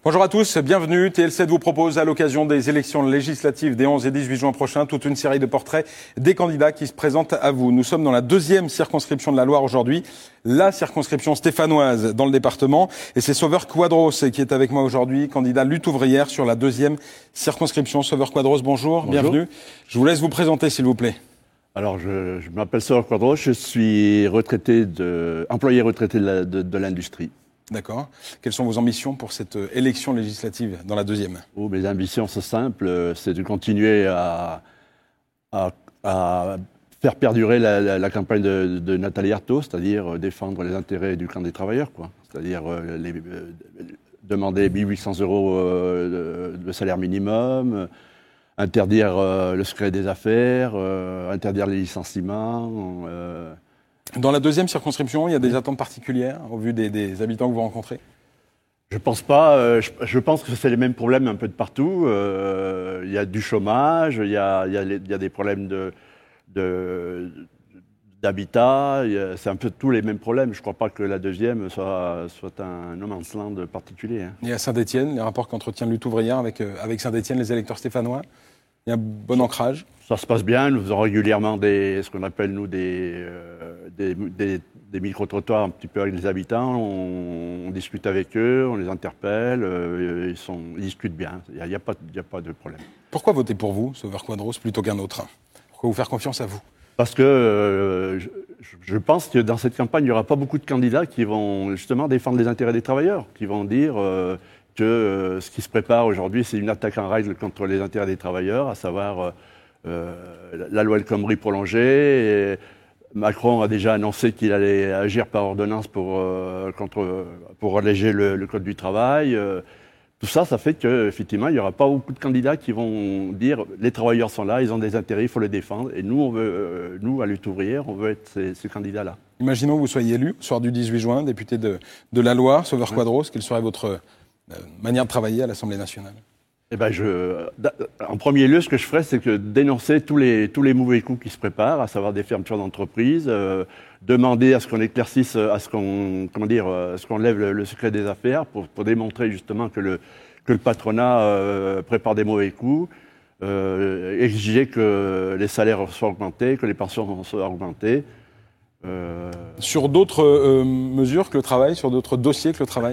Bonjour à tous, bienvenue. TL7 vous propose à l'occasion des élections législatives des 11 et 18 juin prochains toute une série de portraits des candidats qui se présentent à vous. Nous sommes dans la deuxième circonscription de la Loire aujourd'hui, la circonscription stéphanoise dans le département. Et c'est Sauveur Quadros qui est avec moi aujourd'hui, candidat lutte ouvrière sur la deuxième circonscription. Sauveur Quadros, bonjour, bienvenue. Je vous laisse vous présenter s'il vous plaît. Alors, je m'appelle Sauveur Quadros, je suis employé retraité de l'industrie. D'accord. Quelles sont vos ambitions pour cette élection législative dans la deuxième ? Mes ambitions sont simples, c'est de continuer à faire perdurer la campagne de Nathalie Arthaud, c'est-à-dire défendre les intérêts du clan des travailleurs, quoi. C'est-à-dire demander 1 800 € de salaire minimum, interdire le secret des affaires, interdire les licenciements. Dans la deuxième circonscription, il y a des attentes particulières au vu des habitants que vous rencontrez ? Je pense pas. Je pense que c'est les mêmes problèmes un peu de partout. Il y a du chômage, il y a des problèmes d'habitat. C'est un peu tous les mêmes problèmes. Je ne crois pas que la deuxième soit un no man's land particulier. Hein. Et à Saint-Étienne, les rapports qu'entretient Lutte ouvrière avec Saint-Étienne, les électeurs stéphanois, il y a un bon ancrage. Ça se passe bien. Nous faisons régulièrement ce qu'on appelle nous des micro-trottoirs un petit peu avec les habitants. On discute avec eux, on les interpelle. Ils discutent bien. Il n'y a pas de problème. Pourquoi voter pour vous, Sauveur Quadros, plutôt qu'un autre ? Pourquoi vous faire confiance à vous ? Parce que je pense que dans cette campagne, il n'y aura pas beaucoup de candidats qui vont justement défendre les intérêts des travailleurs, qui vont dire que ce qui se prépare aujourd'hui, c'est une attaque en règle contre les intérêts des travailleurs, à savoir la loi El Khomri prolongée. Et Macron a déjà annoncé qu'il allait agir par ordonnance pour alléger le code du travail. Tout ça, ça fait qu'effectivement, il n'y aura pas beaucoup de candidats qui vont dire les travailleurs sont là, ils ont des intérêts, il faut les défendre. Et nous, nous, à Lutte ouvrière, on veut être ces candidats-là. Imaginons que vous soyez élu, soir du 18 juin, député de la Loire, Sauveur Quadros, quelle serait votre manière de travailler à l'Assemblée nationale ? Eh ben en premier lieu, ce que je ferais, c'est que dénoncer tous les mauvais coups qui se préparent, à savoir des fermetures d'entreprises, demander à ce qu'on éclaircisse, à ce qu'on lève le secret des affaires pour démontrer justement que le patronat prépare des mauvais coups, exiger que les salaires soient augmentés, que les pensions soient augmentées. Sur d'autres mesures que le travail, sur d'autres dossiers que le travail ?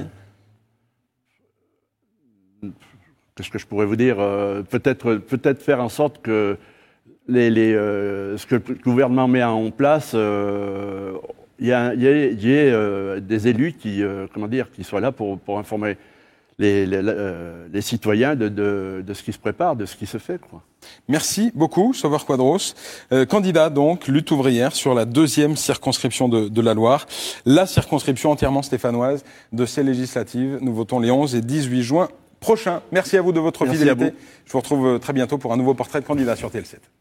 Qu'est-ce que je pourrais vous dire ? Peut-être faire en sorte que ce que le gouvernement met en place, il y ait des élus qui soient là pour informer les citoyens de ce qui se prépare, de ce qui se fait, quoi. Merci beaucoup, Sauveur Quadros. Candidat donc, lutte ouvrière sur la deuxième circonscription de la Loire, la circonscription entièrement stéphanoise de ces législatives. Nous votons les 11 et 18 juin prochain. Merci à vous de votre fidélité. Je vous retrouve très bientôt pour un nouveau portrait de candidat sur TL7.